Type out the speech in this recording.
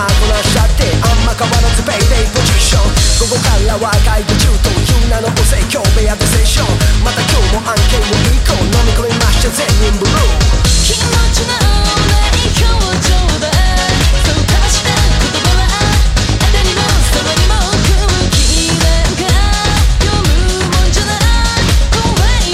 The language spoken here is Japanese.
まこなしちゃってあんま変わらずベイベーポジション。午後からは会議中という名のお説教部屋でセッション。また今日も